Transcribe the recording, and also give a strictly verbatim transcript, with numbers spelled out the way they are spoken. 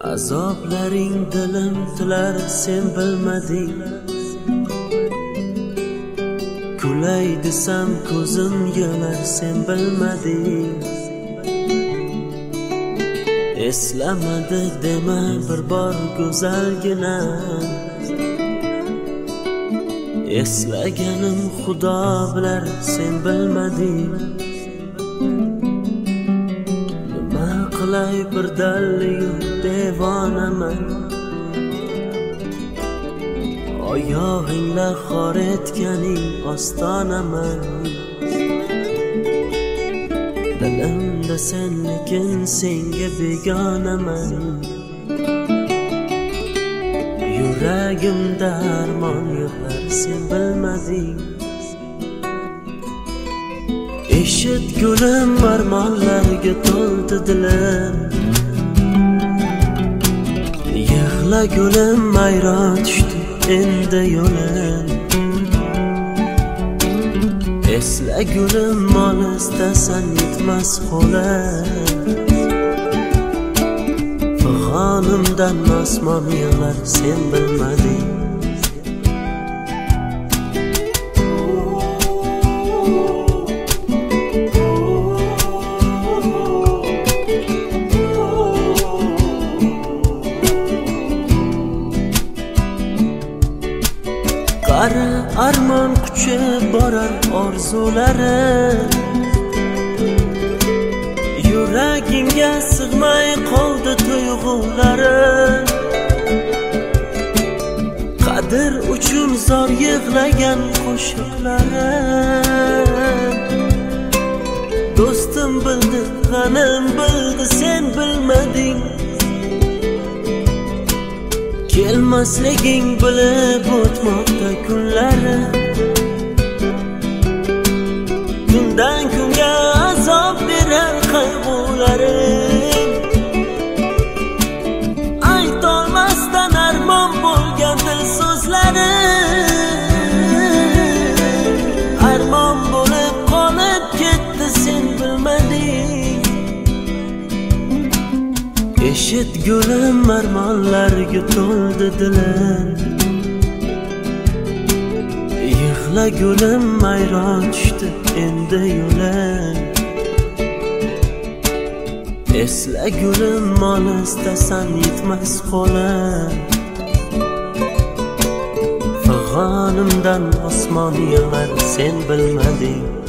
Azoblaring dilim tilar sen bilmading. Kulay desam ko'zim yonar sen bilmading. Eslamadi dema bir bor go'zalgina. Eslaganim Xudo bilar sen bilmading. Nima qilay bir dalliyu devonaman. Oyog'inglar xor etganing ostonaman. Dilimda sen lekin senga begonaman. Yuragimda armon yo'qlar sen bilmading. Eshit gulim armonlarga to'ldi dilim. Yig'la gulim ayron tushdi endi yo'lim. Esla gulim olisdasan yetmas qo'lim. G'onimdan osmon yig'lar sen bilmading. Qara armon quchib borar orzulari. Yuragimga sig'may qoldi tuyg'ulari. Qadr uchun zor yig'lagan qo'shiqlari. Do'stim bildi, g'anim bildi sen bilmading. Kelmasliging bilib o'tmoqda kunlari. Kundan kunga azob berar qayg'ularim. Aytolmasdan armon bo'lgan dil so'zlari. Armon bo'lib qolib ketdi sen bilmading. Eshit gulim armonlarga to'ldi dilim. Yig'la gulim ayron tushdi endi yo'lim. Esla gulim olisdasan yetmas qo'lim. Fig'onimdan osmon yig'lar sen bilmading.